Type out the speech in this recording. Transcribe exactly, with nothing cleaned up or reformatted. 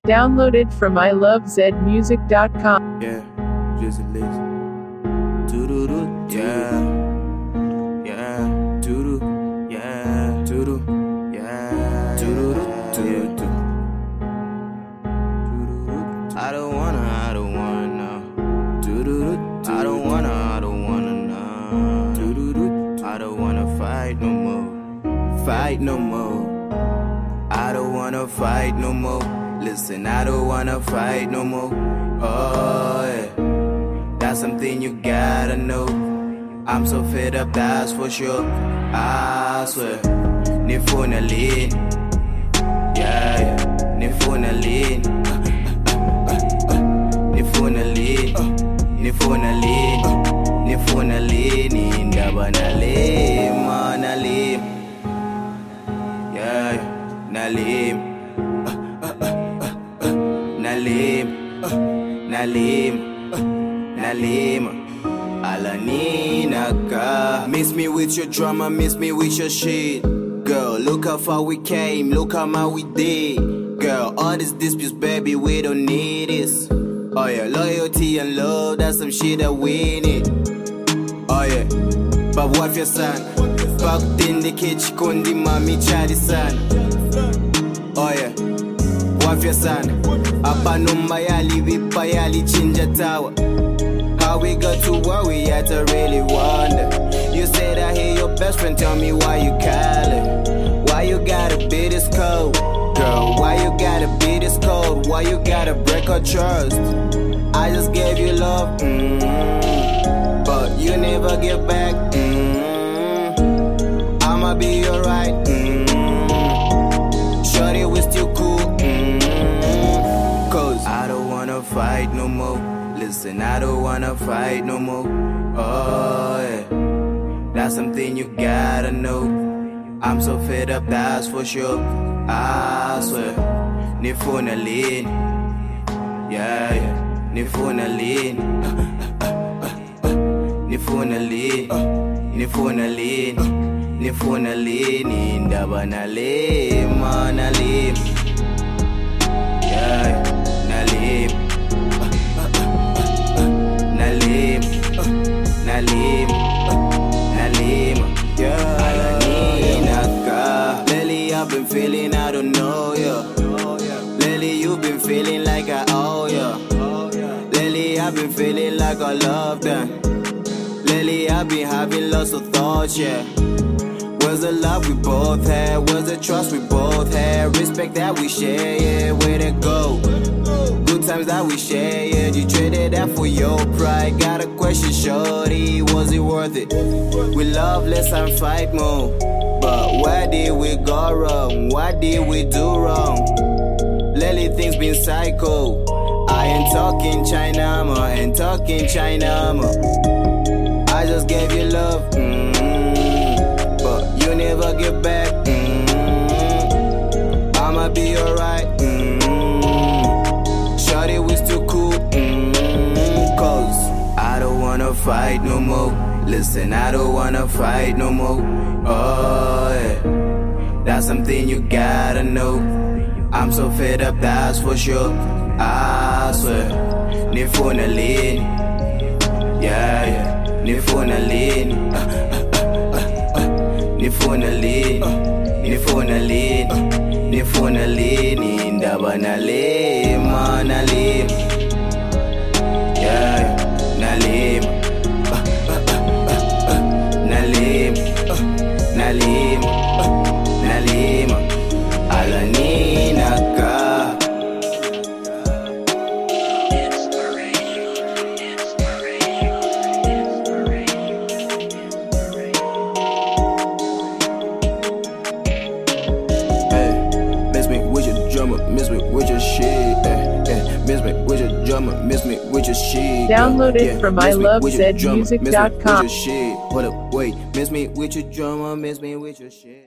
Downloaded from I love zed music dot com. Yeah, just a list. Doo-doo-doo, yeah. Yeah, doo-doo, yeah. Doo-doo, yeah. Doo-doo-doo, doo-doo-doo. Doo-doo-doo. I don't wanna, I don't wanna. Doo-doo-doo, I don't wanna, I don't wanna, nah. Doo-doo-doo, I don't wanna fight no more. Fight no more. I don't wanna fight no more. Listen, I don't wanna fight no more. Oh, yeah. That's something you gotta know. I'm so fed up, that's for sure. I swear. Nifuna lean. Yeah, yeah. Nifuna lean. Nifuna lean. Nifuna lean. Nifuna lean. Indaba nalima, nalim. Yeah, nalim. Nalim, Nalim, Nalim, Alanina ka. Miss me with your drama, miss me with your shit. Girl, look how far we came, look how much we did. Girl, all these disputes, baby, we don't need this. Oh yeah, loyalty and love, that's some shit that we need. Oh yeah, but what if your son? Fucked in the kitchen, kundi mami chadi son. Oh yeah. Wafya sana hapa numba yali vipa yali chinja tawa. How we got to where we at, I really wonder. You said I hear your best friend, tell me why you calling. Why you gotta be this cold? Girl, why you gotta be this cold? Why you gotta break our trust? I just gave you love, mm-hmm. But you never give back, mm-hmm. I'ma be alright, mm-hmm. Shorty, we still cool, mm-hmm. I don't wanna fight no more. Listen, I don't wanna fight no more. Oh, yeah. That's something you gotta know. I'm so fed up, that's for sure. I swear. Nifuna lean. Yeah, yeah. Nifuna lean. Nifuna lean. Nifuna lean. Nifuna lean. Indaba nalima, nalim. Yeah, yeah. Nalim, Nalim, Nalim, Nalim, yeah. Alanina ka. Lately I've been feeling I don't know ya. Lately you've been feeling like I owe ya. Lately I've been feeling like I love them. Lately I've been having lots of thoughts, yeah. Where's the love we both had? Where's the trust we both had? Respect that we share, yeah. Where'd it go? Good times that we share, yeah. You traded that for your pride. Got a question, shorty, was it worth it? We love less and fight more. But where did we go wrong? What did we do wrong? Lately things been psycho. I ain't talking China, ma, ain't talking China, ma. I just gave you love, mm-hmm. But you never get back, mm-hmm. I'ma be alright, mm-hmm. Shorty, we still cool, mm-hmm. Cause I don't wanna fight no more. Listen, I don't wanna fight no more. Oh yeah. That's something you gotta know. I'm so fed up, that's for sure. I swear. Nifuna lean. Yeah, yeah. Nifuna lean. Nifuna lean. Nifuna lean. Nifuna lean. Indaba nalima, nalim. Yeah, nalim. Nalim. Nalim. Nalim. Alanina ka. Miss me with your shit, eh, eh. Miss me with your drama, miss me with your shit. Downloaded yeah. from I love zed music dot com. Hold up, wait, miss me with your drama, miss me with your shit.